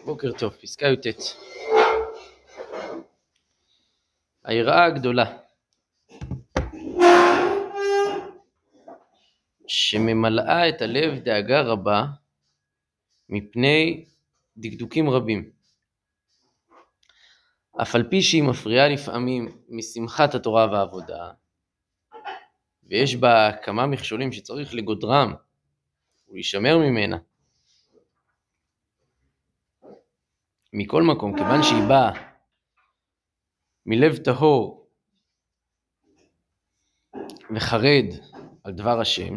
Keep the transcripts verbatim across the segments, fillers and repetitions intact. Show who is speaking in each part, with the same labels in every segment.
Speaker 1: בוקר טוב, פסקה י"ט. היראה הגדולה שממלאה את הלב דאגה רבה מפני דקדוקים רבים. אף על פי שהיא מפריעה לפעמים משמחת התורה והעבודה, ויש בה כמה מכשולים שצריך לגודרם ולהישמר ממנה. מכל מקום, כיוון שהיא באה מלב טהור וחרד על דבר השם,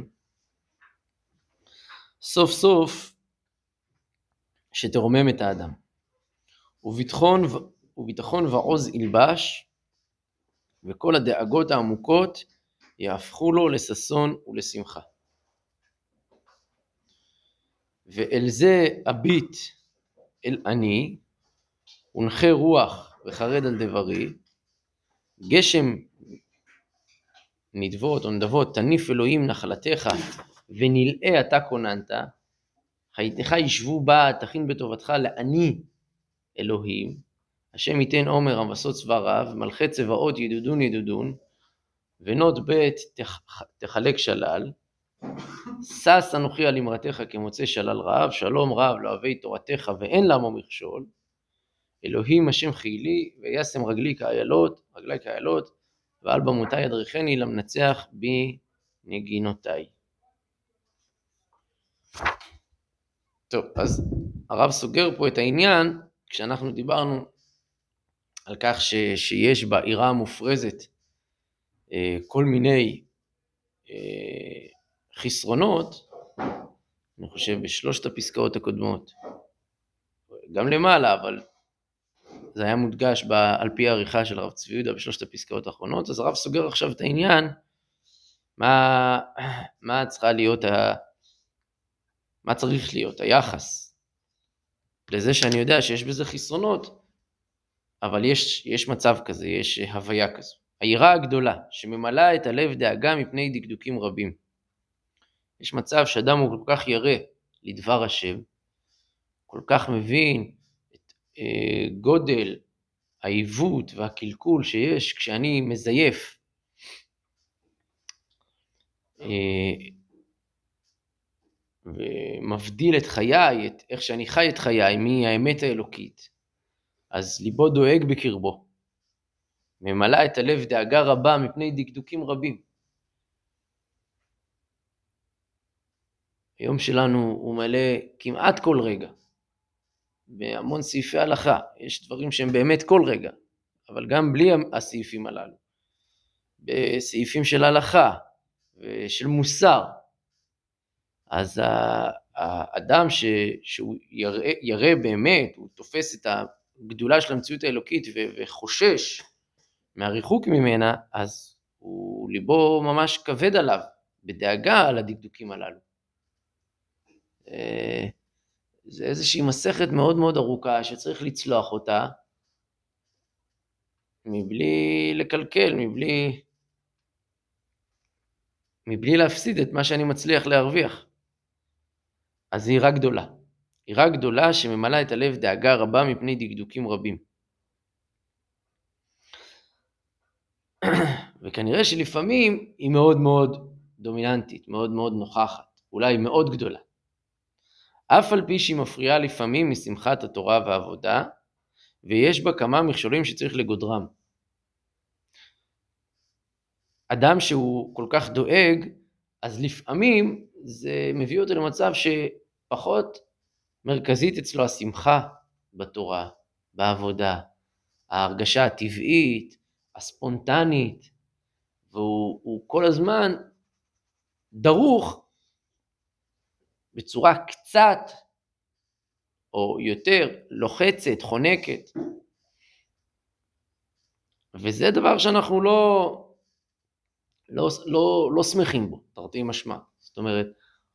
Speaker 1: סוף סוף שתרומם את האדם. וביטחון, וביטחון ועוז ילבש, וכל הדאגות העמוקות יהפכו לו לששון ולשמחה. ואל זה אביט אל אני, ונחה רוח וחרד על דברי, גשם נדבות או נדבות תניף אלוהים נחלתך, ונלאה אתה כוננת, חייתך ישבו בה, תכין בטובתך לעני אלוהים, השם ייתן עומר המבסות צבא רב, מלכי צבאות ידודון ידודון, ונות בית תחלק שלל, שש אנוכי על אמרתך כמוצא שלל רב, שלום רב לא אוהבי תורתך ואין למו מכשול, אלוהים השם חילי וישם רגלי כאיילות, רגלי כאיילות, ועל במותי ידריכני למנצח בנגינותיי. טוב, אז הרב סוגר פה את העניין, כשאנחנו דיברנו על כך ש, שיש בעירה המופרזת אה, כל מיני אה, חסרונות, אני חושב בשלושת הפסקאות הקודמות, גם למעלה, אבל זה היה מודגש על פי העריכה של הרב צבי יהודה בשלושת הפסקאות האחרונות. אז הרב סוגר עכשיו את העניין, מה, מה צריכה להיות, ה, מה צריך להיות היחס לזה שאני יודע שיש בזה חסרונות, אבל יש, יש מצב כזה, יש הוויה כזו. היראה הגדולה שממלאה את הלב דאגה מפני דקדוקים רבים. יש מצב שאדם הוא כל כך ירא לדבר השם, כל כך מבין את אה, גודל העיוות והקלקול שיש כשאני מזייף אה, ומבדיל את חיי, את איך שאני חי את חיי מהאמת האלוקית, אז ליבו דואג בקרבו, ממלא את הלב דאגה רבה מפני דקדוקים רבים. היום שלנו הוא מלא כמעט כל רגע, בהמון סעיפי הלכה, יש דברים שהם באמת כל רגע, אבל גם בלי הסעיפים הללו, בסעיפים של הלכה ושל מוסר, אז האדם ש, שהוא ירא, ירא באמת, הוא תופס את הגדולה של המציאות האלוקית ו, וחושש מהריחוק ממנה, אז הוא ליבו ממש כבד עליו, בדאגה על הדקדוקים הללו. זה איזושהי מסכת מאוד מאוד ארוכה שצריך לצלוח אותה, מבלי לקלקל, מבלי, מבלי להפסיד את מה שאני מצליח להרוויח. אז זו יראה גדולה. יראה גדולה שממלאה את הלב דאגה רבה מפני דקדוקים רבים. וכנראה שלפעמים היא מאוד מאוד דומיננטית, מאוד מאוד נוכחת, אולי מאוד גדולה. אף על פי שהיא מפריעה לפעמים משמחת התורה והעבודה, ויש בה כמה מכשולים שצריך לגודרם. אדם שהוא כל כך דואג, אז לפעמים זה מביא אותו למצב שפחות מרכזית אצלו השמחה בתורה, בעבודה, ההרגשה הטבעית, הספונטנית, והוא כל הזמן דרוך בצורה קצת או יותר לוחצת, חונקת. וזה דבר שאנחנו לא, לא, לא, לא שמחים בו, תרתי משמע. זאת אומרת,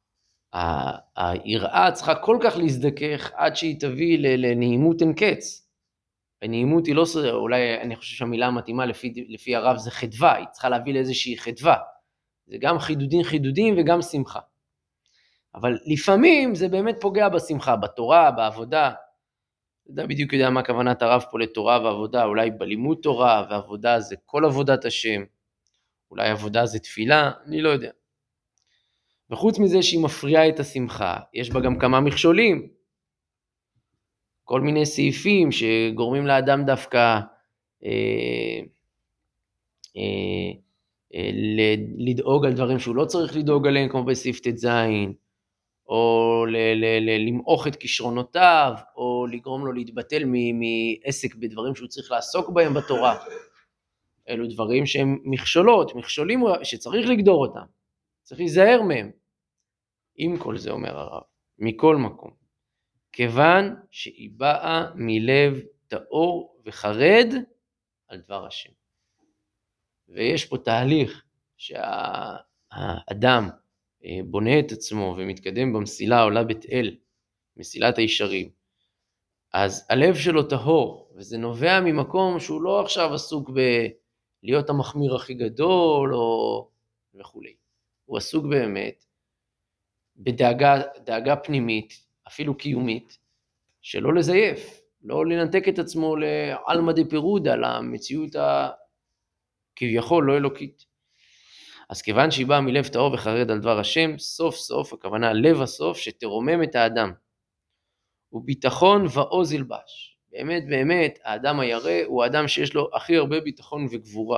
Speaker 1: היראה צריכה כל כך להזדכך עד שהיא תביא לנעימות אין קץ. הנעימות היא לא, אולי אני חושב שהמילה המתאימה לפי, לפי הרב זה חדווה, היא צריכה להביא לאיזושהי חדווה. זה גם חידודים חידודים וגם שמחה. אבל לפעמים זה באמת פוגע בשמחה, בתורה, בעבודה. אתה בדיוק יודע מה כוונת הרב פה לתורה ועבודה, אולי בלימוד תורה ועבודה זה כל עבודת השם, אולי עבודה זה תפילה, אני לא יודע. וחוץ מזה שהיא מפריעה את השמחה, יש בה גם כמה מכשולים, כל מיני סעיפים שגורמים לאדם דווקא אה, אה, אה, לדאוג על דברים שהוא לא צריך לדאוג עליהם, כמו בסעיף ת' או ל- ל- ל- למעוך את כישרונותיו, או לגרום לו להתבטל מ- מעסק בדברים שהוא צריך לעסוק בהם בתורה. אלו דברים שהם מכשולות, מכשולים שצריך לגדור אותם, צריך להיזהר מהם. עם כל זה אומר הרב, מכל מקום, כיוון שהיא באה מלב טהור וחרד על דבר השם. ויש פה תהליך שהאדם בונה את עצמו ומתקדם במסילה העולה בית אל, מסילת הישרים, אז הלב שלו טהור, וזה נובע ממקום שהוא לא עכשיו עסוק בלהיות המחמיר הכי גדול או וכו'. הוא עסוק באמת בדאגה דאגה פנימית, אפילו קיומית, שלא לזייף, לא לנתק את עצמו לעלמא דפירודה, למציאות הכביכול לא אלוקית. אז כיוון שהיא באה מלב טהור וחרד על דבר השם, סוף סוף, הכוונה לב הסוף, שתרומם את האדם. וביטחון ועוז ילבש. באמת באמת, האדם הירא הוא האדם שיש לו הכי הרבה ביטחון וגבורה.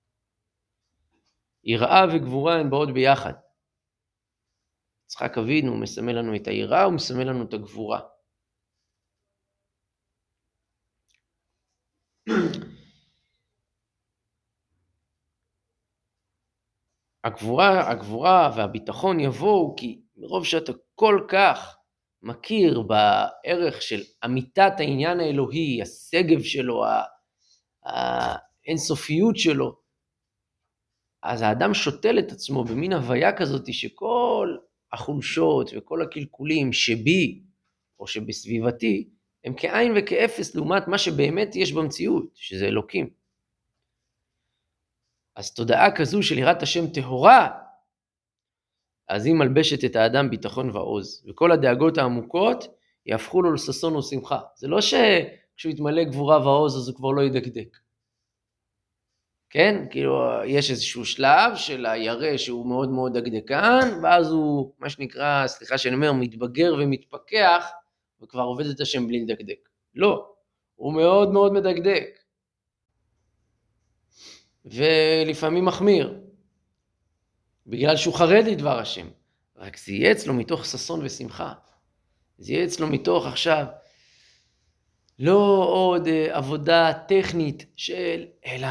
Speaker 1: יראה וגבורה הן באות ביחד. יצחק אבינו מסמל לנו את היראה ומסמל לנו את הגבורה. הגבורה, הגבורה והביטחון יבואו כי מרוב שאתה כל כך מכיר בערך של אמיתת העניין האלוהי, הסגב שלו, האינסופיות שלו, אז האדם שותל את עצמו במין הוויה כזאת שכל החולשות וכל הקלקולים שבי או שבסביבתי הם כעין וכאפס לעומת מה שבאמת יש במציאות, שזה אלוקים. אז תודעה כזו של יראת השם טהורה, אז היא מלבשת את האדם ביטחון ועוז, וכל הדאגות העמוקות יהפכו לו לששון ושמחה. זה לא שכשהוא יתמלא גבורה ועוז אז הוא כבר לא ידקדק. כן? כאילו יש איזשהו שלב של הירא שהוא מאוד מאוד דקדקן, ואז הוא, מה שנקרא, סליחה שאני אומר, מתבגר ומתפכח, וכבר עובד את השם בלי לדקדק. לא, הוא מאוד מאוד מדקדק. ולפעמים מחמיר, בגלל שהוא חרד לדבר השם. רק זה יהיה אצלו מתוך ששון ושמחה. זה יהיה אצלו מתוך עכשיו, לא עוד עבודה טכנית של, אלא,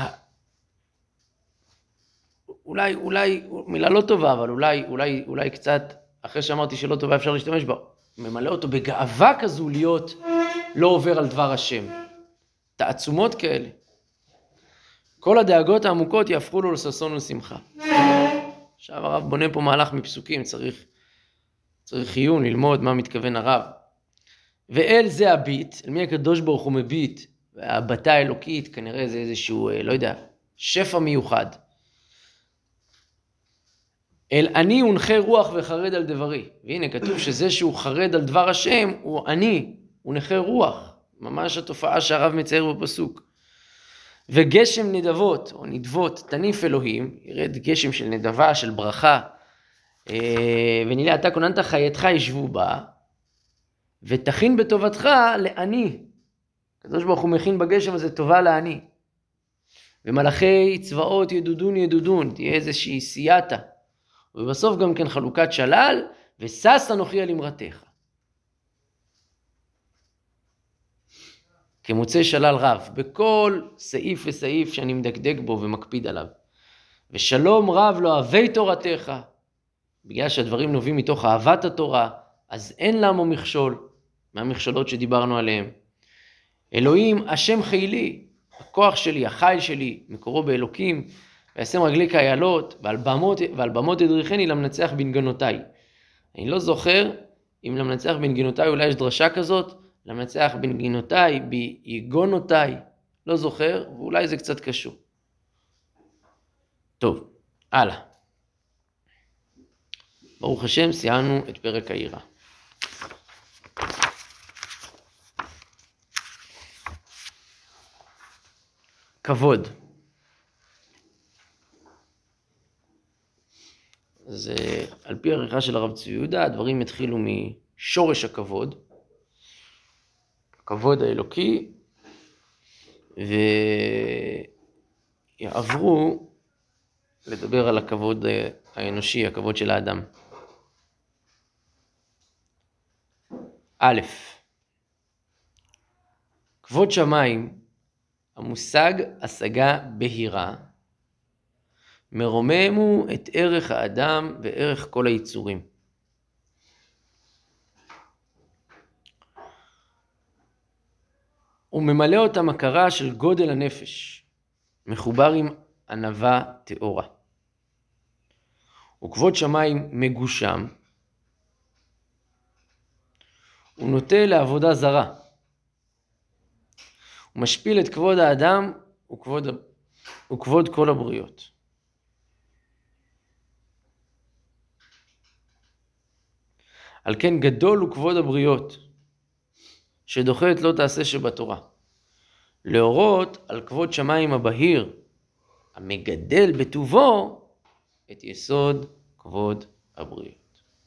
Speaker 1: אולי, אולי, מילה לא טובה, אבל אולי, אולי, אולי קצת, אחרי שאמרתי שלא טובה אפשר להשתמש בה, ממלא אותו בגאווה כזו להיות לא עובר על דבר השם. תעצומות כאלה. כל הדאגות העמוקות יהפכו לו לששון ושמחה. עכשיו הרב בונה פה מהלך מפסוקים, צריך, צריך עיון ללמוד מה מתכוון הרב. ואל זה הביט, אל מי הקדוש ברוך הוא מביט, והבטה האלוקית, כנראה זה איזשהו, לא יודע, שפע מיוחד. אל אני הונחה רוח וחרד על דברי. והנה כתוב שזה שהוא חרד על דבר השם, הוא אני, הוא נחה רוח. ממש התופעה שהרב מצייר בפסוק. וגשם נדבות, או נדבות, תניף אלוהים, ירד גשם של נדבה, של ברכה, ונילא אתה כוננת חייתך ישבו בה, ותכין בטובתך לעני. הקדוש ברוך הוא מכין בגשם הזה טובה לעני. ומלאכי צבאות ידודון ידודון, תהיה איזושהי סייעתה. ובסוף גם כן חלוקת שלל, ושש אנוכי על אמרתך. כמוצא שלל רב, בכל סעיף וסעיף שאני מדקדק בו ומקפיד עליו. ושלום רב לא אוהבי תורתך, בגלל שהדברים נובעים מתוך אהבת התורה, אז אין למו מכשול, מהמכשולות שדיברנו עליהם. אלוהים, השם חילי, הכוח שלי, החיל שלי, מקורו באלוקים, וישם רגלי כאיילות, ועל במות, ועל במות ידריכני למנצח בנגנותיי. אני לא זוכר אם למנצח בנגנותיי אולי יש דרשה כזאת, למנצח בנגנותיי, ביגונותיי, לא זוכר, ואולי זה קצת קשור. טוב, הלאה. ברוך השם, סיימנו את פרק היראה. כבוד. אז על פי העריכה של הרב צבי יהודה, הדברים התחילו משורש הכבוד, הכבוד האלוקי, ויעברו לדבר על הכבוד האנושי, הכבוד של האדם. א', כבוד שמיים, המושג השגה בהירה, מרוממו את ערך האדם וערך כל היצורים. הוא ממלא אותם הכרה של גודל הנפש, מחובר עם ענווה תאורה. וכבוד שמיים מגושם, הוא נוטה לעבודה זרה. הוא משפיל את כבוד האדם וכבוד, וכבוד כל הבריות. על כן גדול הוא כבוד הבריות, שדוחה את לא תעשה שבתורה. להורות על כבוד שמיים הבהיר, המגדל בטובו את יסוד כבוד הבריות.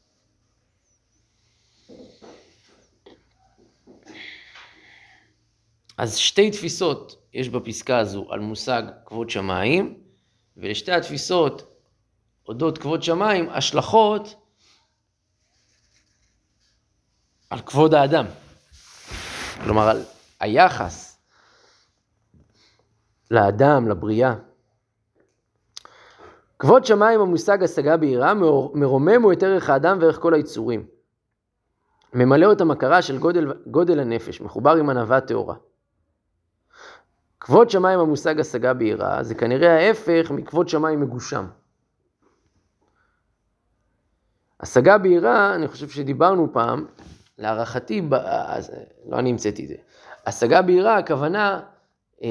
Speaker 1: אז שתי תפיסות יש בפסקה הזו על מושג כבוד שמיים, ולשתי התפיסות אודות כבוד שמיים השלכות על כבוד האדם. כלומר, על היחס לאדם, לבריאה. כבוד שמיים המושג השגה בהירה, מרומם הוא את ערך האדם וערך כל היצורים. ממלא אותם הכרה של גודל, גודל הנפש, מחובר עם ענווה תאורה. כבוד שמיים המושג השגה בהירה, זה כנראה ההפך מכבוד שמיים מגושם. השגה בהירה, אני חושב שדיברנו פעם, להערכתי, אז, לא אני המצאתי את זה. השגה בהירה, הכוונה, אה,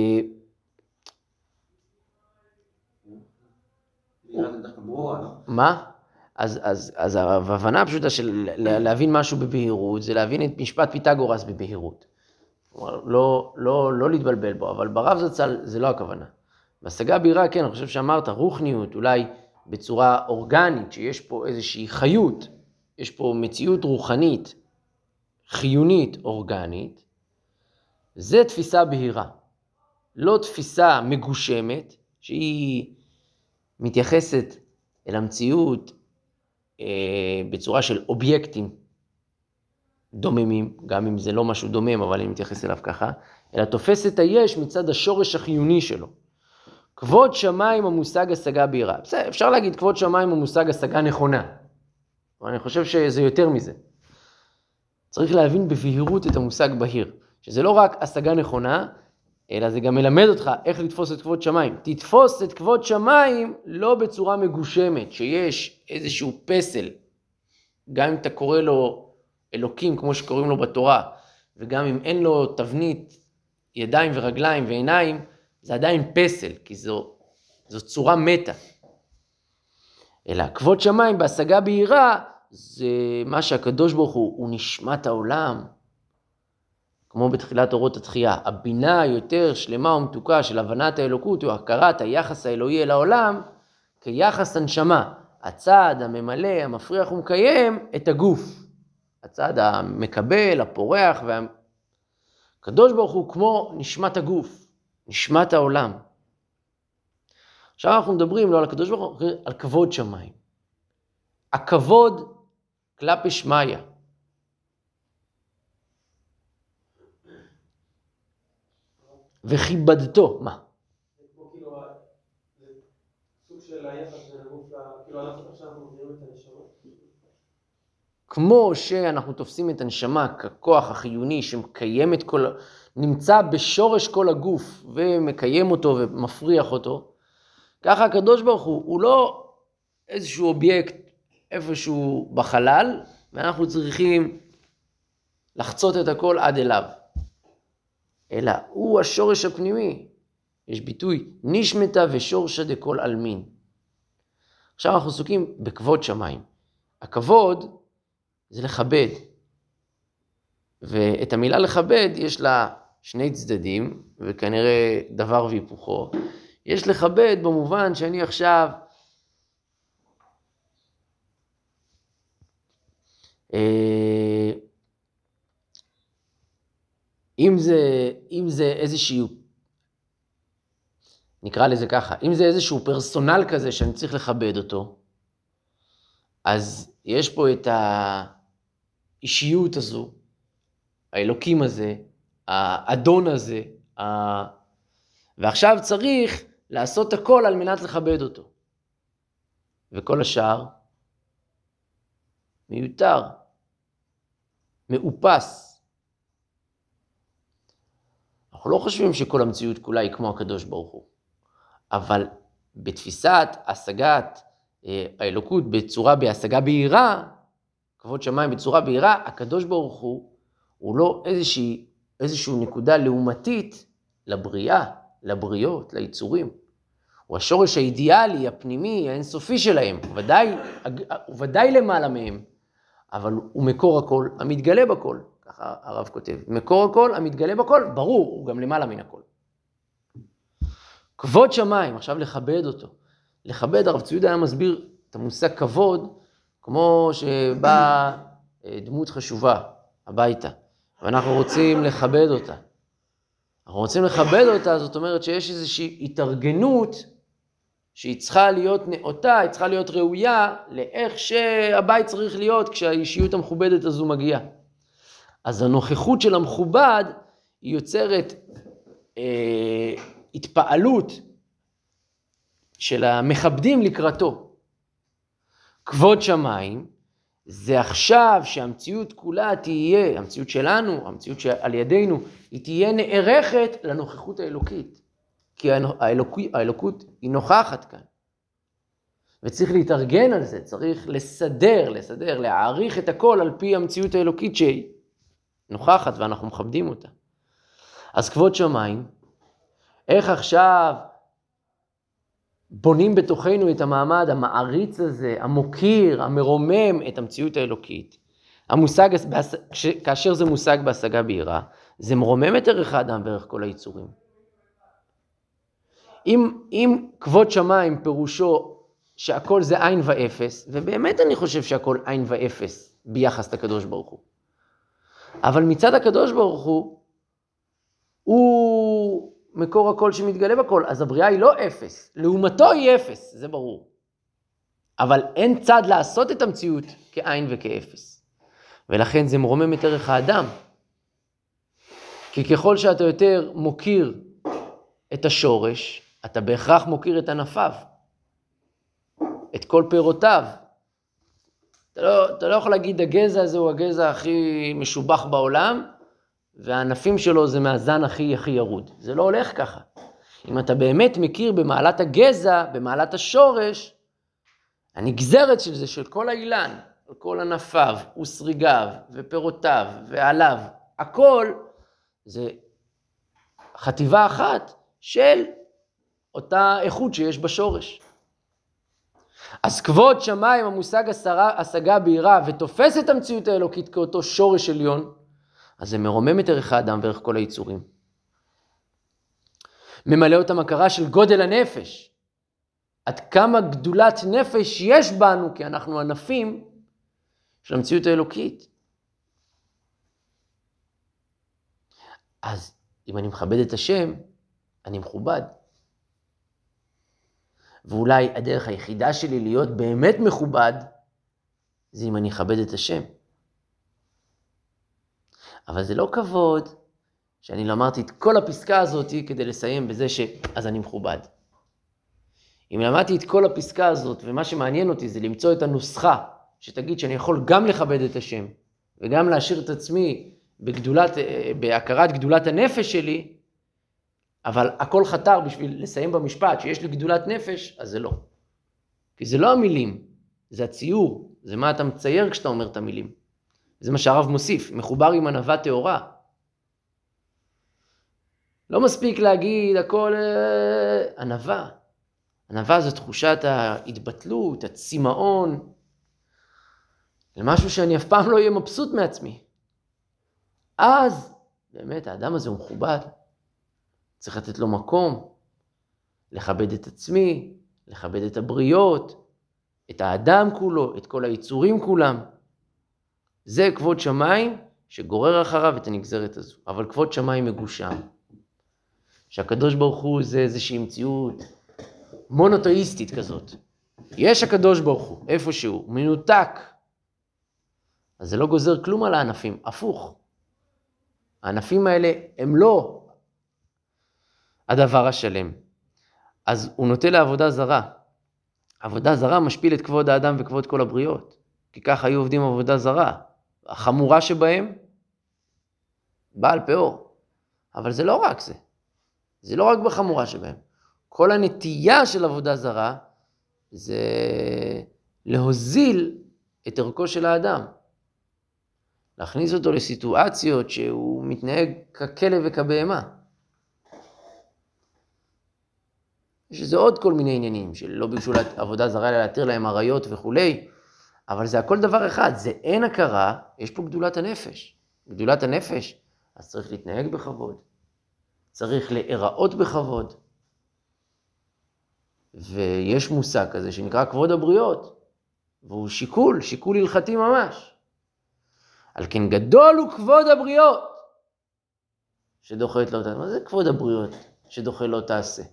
Speaker 1: מה? אז, אז, אז ההבנה הפשוטה של להבין משהו בבהירות, זה להבין את משפט פיתגורס בבהירות. לא, לא, לא להתבלבל בו, אבל ברב זצ"ל זה לא הכוונה. בהשגה בהירה, כן, אני חושב שאמרת, רוחניות, אולי בצורה אורגנית, שיש פה איזושהי חיות, יש פה מציאות רוחנית, חיונית, אורגנית, זה תפיסה בהירה. לא תפיסה מגושמת, שהיא מתייחסת אל המציאות אה, בצורה של אובייקטים דוממים, גם אם זה לא משהו דומם, אבל אני מתייחס אליו ככה, אלא תופס את היש מצד השורש החיוני שלו. כבוד שמיים המושג השגה בהירה. בסדר, אפשר להגיד כבוד שמיים המושג השגה נכונה, אבל אני חושב שזה יותר מזה. צריך להבין בבהירות את המושג בהיר, שזה לא רק השגה נכונה, אלא זה גם מלמד אותך איך לתפוס את כבוד שמיים. תתפוס את כבוד שמיים לא בצורה מגושמת, שיש איזשהו פסל, גם אם אתה קורא לו אלוקים כמו שקוראים לו בתורה, וגם אם אין לו תבנית ידיים ורגליים ועיניים, זה עדיין פסל, כי זו, זו צורה מתה. אלא כבוד שמיים בהשגה בהירה, זה מה שהקדוש ברוך הוא, הוא נשמת העולם. כמו בתחילת אורות התחייה, הבינה היותר שלמה ומתוקה של הבנת האלוקות, או הכרת היחס האלוהי אל העולם, כיחס הנשמה, הצעד הממלא, המפריח ומקיים את הגוף. הצעד המקבל, הפורח, והקדוש ברוך הוא כמו נשמת הגוף, נשמת העולם. עכשיו אנחנו מדברים לא על הקדוש ברוך הוא, על כבוד שמיים. הכבוד כלפי שמיא. וכיבדתו, מה?
Speaker 2: זה כמו כאילו, זה סוג של היחס של הגוף, כאילו אנחנו עכשיו מביאים את הנשמה.
Speaker 1: כמו שאנחנו תופסים את הנשמה ככוח החיוני שמקיים את כל, נמצא בשורש כל הגוף ומקיים אותו ומפריח אותו, ככה הקדוש ברוך הוא, הוא לא איזשהו אובייקט איפשהו בחלל, ואנחנו צריכים לחצות את הכל עד אליו. אלא הוא השורש הפנימי. יש ביטוי, נשמתה ושורשה דכל אלמין. עכשיו אנחנו עסוקים בכבוד שמיים. הכבוד זה לכבד. ואת המילה לכבד יש לה שני צדדים, וכנראה דבר והיפוכו. יש לכבד במובן שאני עכשיו אה, אם זה, אם זה איזשהו, נקרא לזה ככה, אם זה איזשהו פרסונל כזה שאני צריך לכבד אותו, אז יש פה את האישיות הזו, האלוקים הזה, האדון הזה, ה... ועכשיו צריך לעשות הכל על מנת לכבד אותו. וכל השאר מיותר, מאופס. אנחנו לא חושבים שכל המציאות כולה היא כמו הקדוש ברוך הוא, אבל בתפיסת השגת האלוקות בצורה בהשגה בהירה, כבוד שמיים בצורה בהירה, הקדוש ברוך הוא הוא לא איזושהי, איזושהי נקודה לעומתית לבריאה, לבריות, ליצורים. הוא השורש האידיאלי, הפנימי, האינסופי שלהם, ודאי, ודאי למעלה מהם, אבל הוא מקור הכל, המתגלה בכל, ככה הרב כותב, מקור הכל, המתגלה בכל, ברור, הוא גם למעלה מן הכל. כבוד שמיים, עכשיו לכבד אותו. לכבד, הרב צבי יהודה היה מסביר את המושג כבוד, כמו שבאה דמות חשובה הביתה, ואנחנו רוצים לכבד אותה. אנחנו רוצים לכבד אותה, זאת אומרת שיש איזושהי התארגנות שהיא צריכה להיות נאותה, היא צריכה להיות ראויה לאיך שהבית צריך להיות כשהאישיות המכובדת הזו מגיעה. אז הנוכחות של המכובד היא יוצרת אה, התפעלות של המכבדים לקראתו. כבוד שמיים זה עכשיו שהמציאות כולה תהיה, המציאות שלנו, המציאות שעל ידינו, היא תהיה נערכת לנוכחות האלוקית. כי האלוק, האלוקות היא נוכחת כאן. וצריך להתארגן על זה, צריך לסדר, לסדר, להעריך את הכל על פי המציאות האלוקית שהיא נוכחת ואנחנו מכבדים אותה. אז כבוד שמיים, איך עכשיו בונים בתוכנו את המעמד המעריץ הזה, המוקיר, המרומם את המציאות האלוקית. המושג, כאשר זה מושג בהשגה בהירה, זה מרומם את ערך האדם וערך כל היצורים. אם, אם כבוד שמיים פירושו שהכל זה עין ואפס, ובאמת אני חושב שהכל עין ואפס ביחס לקדוש ברוך הוא. אבל מצד הקדוש ברוך הוא, הוא מקור הכל שמתגלה בכל, אז הבריאה היא לא אפס, לעומתו היא אפס, זה ברור. אבל אין צד לעשות את המציאות כעין וכאפס. ולכן זה מרומם את ערך האדם. כי ככל שאתה יותר מוקיר את השורש, אתה בהכרח מוקיר את ענפיו, את כל פירותיו. אתה לא, אתה לא יכול להגיד, הגזע הזה הוא הגזע הכי משובח בעולם, והענפים שלו זה מהזן הכי הכי ירוד. זה לא הולך ככה. אם אתה באמת מכיר במעלת הגזע, במעלת השורש, הנגזרת של זה, של כל האילן, כל ענפיו, וסריגיו, ופירותיו, ועליו, הכל זה חטיבה אחת של אותה איכות שיש בשורש. אז כבוד שמיים, המושג השגה בהירה, ותופס את המציאות האלוקית כאותו שורש עליון, אז זה מרומם את ערך האדם וערך כל היצורים. ממלא אותם הכרה של גודל הנפש. עד כמה גדולת נפש יש בנו, כי אנחנו ענפים של המציאות האלוקית. אז אם אני מכבד את השם, אני מכובד. ואולי הדרך היחידה שלי להיות באמת מכובד, זה אם אני אכבד את השם. אבל זה לא כבוד שאני לא אמרתי את כל הפסקה הזאת כדי לסיים בזה שאז אני מכובד. אם למדתי את כל הפסקה הזאת, ומה שמעניין אותי זה למצוא את הנוסחה, שתגיד שאני יכול גם לכבד את השם, וגם להשאיר את עצמי בגדולת, בהכרת גדולת הנפש שלי, אבל הכל חתר בשביל לסיים במשפט שיש לי גדולת נפש, אז זה לא. כי זה לא המילים, זה הציור, זה מה אתה מצייר כשאתה אומר את המילים. זה מה שהרב מוסיף, מחובר עם ענווה טהורה. לא מספיק להגיד הכל ענווה. ענווה זו תחושת ההתבטלות, הצמאון, למשהו שאני אף פעם לא אהיה מבסוט מעצמי. אז באמת, האדם הזה הוא מכובד. צריך לתת לו מקום, לכבד את עצמי, לכבד את הבריות, את האדם כולו, את כל היצורים כולם. זה כבוד שמיים שגורר אחריו את הנגזרת הזו. אבל כבוד שמיים מגושם. שהקדוש ברוך הוא זה איזושהי מציאות מונותאיסטית כזאת. יש הקדוש ברוך הוא, איפשהו, הוא מנותק. אז זה לא גוזר כלום על הענפים, הפוך. הענפים האלה הם לא הדבר השלם. אז הוא נוטה לעבודה זרה. עבודה זרה משפיל את כבוד האדם וכבוד כל הבריות. כי כך היו עובדים עבודה זרה. החמורה שבהם, בעל פאור. אבל זה לא רק זה. זה לא רק בחמורה שבהם. כל הנטייה של עבודה זרה, זה להוזיל את ערכו של האדם. להכניס אותו לסיטואציות שהוא מתנהג ככלב וכבהמה. יש איזה עוד כל מיני עניינים, שלא ביקשו עבודה זרה להתיר להם עריות וכולי, אבל זה הכל דבר אחד, זה אין הכרה, יש פה גדולת הנפש. גדולת הנפש, אז צריך להתנהג בכבוד, צריך להיראות בכבוד. ויש מושג כזה שנקרא כבוד הבריות, והוא שיקול, שיקול הלכתי ממש. על כן גדול הוא כבוד הבריות, שדוחת לא תעשה. מה זה כבוד הבריות שדוחת לא תעשה?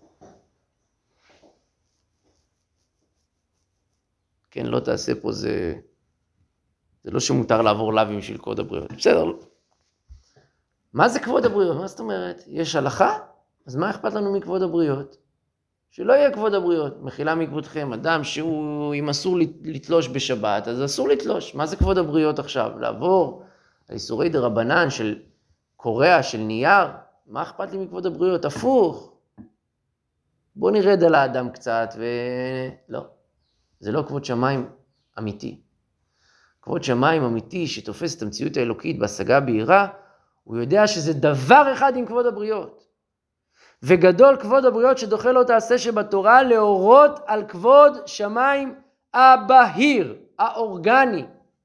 Speaker 1: כן, לא תעשה פה זה... זה לא שמותר לעבור לבים של כבוד הבריות. בסדר, לא. מה זה כבוד הבריות? מה זאת אומרת? יש הלכה? אז מה אכפת לנו מכבוד הבריות? שלא יהיה כבוד הבריות. מחילה מכבודכם, אדם שהוא, אם אסור לתלוש בשבת, אז אסור לתלוש. מה זה כבוד הבריות עכשיו? לעבור על איסורי דרבנן של קוריאה, של נייר? מה אכפת לי מכבוד הבריות? הפוך. בוא נרד על האדם קצת ו... לא. זה לא כבוד שמיים אמיתי. כבוד שמיים אמיתי שתופס את המציאות האלוקית בהשגה בהירה, הוא יודע שזה דבר אחד עם כבוד הבריות. וגדול כבוד הבריות שדוחה לא תעשה שבתורה להורות על כבוד שמיים הבהיר, האורגני.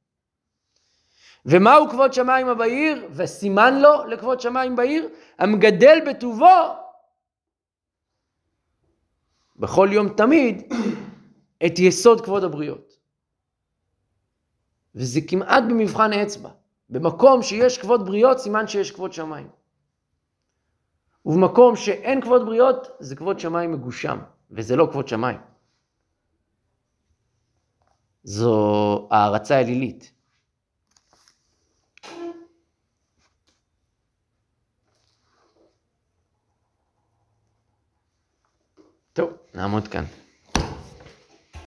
Speaker 1: ומהו כבוד שמיים הבהיר? וסימן לו לכבוד שמיים בהיר, המגדל בטובו, בכל יום תמיד, את יסוד כבוד הבריות. וזה כמעט במבחן אצבע. במקום שיש כבוד בריות, סימן שיש כבוד שמיים. ובמקום שאין כבוד בריות, זה כבוד שמיים מגושם, וזה לא כבוד שמיים. זו הערצה אלילית. טוב, נעמוד כאן.